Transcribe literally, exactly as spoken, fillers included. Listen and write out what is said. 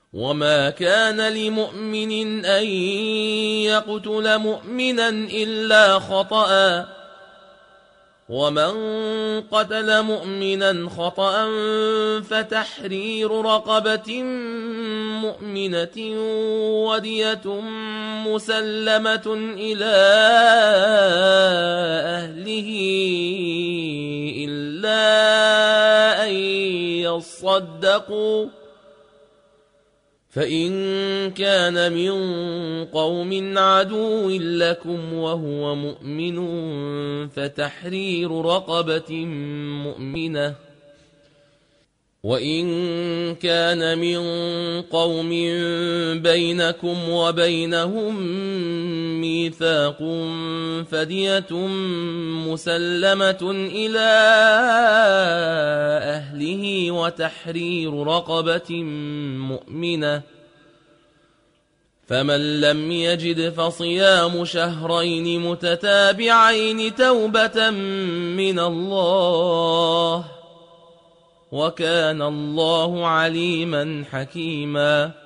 وما كان لمؤمن أن يقتل مؤمنا إلا خطأ، ومن قتل مؤمنا خطأ فتحرير رقبة مؤمنة ودية مسلمة إلى أهله إلا أن يصدقوا، فإن كان من قوم عدو لكم وهو مؤمن فتحرير رقبة مؤمنة، وإن كان من قوم بينكم وبينهم ميثاق فدية مسلمة إلى أهله وتحرير رقبة مؤمنة، فمن لم يجد فصيام شهرين متتابعين توبة من الله، وكان الله عليما حكيما.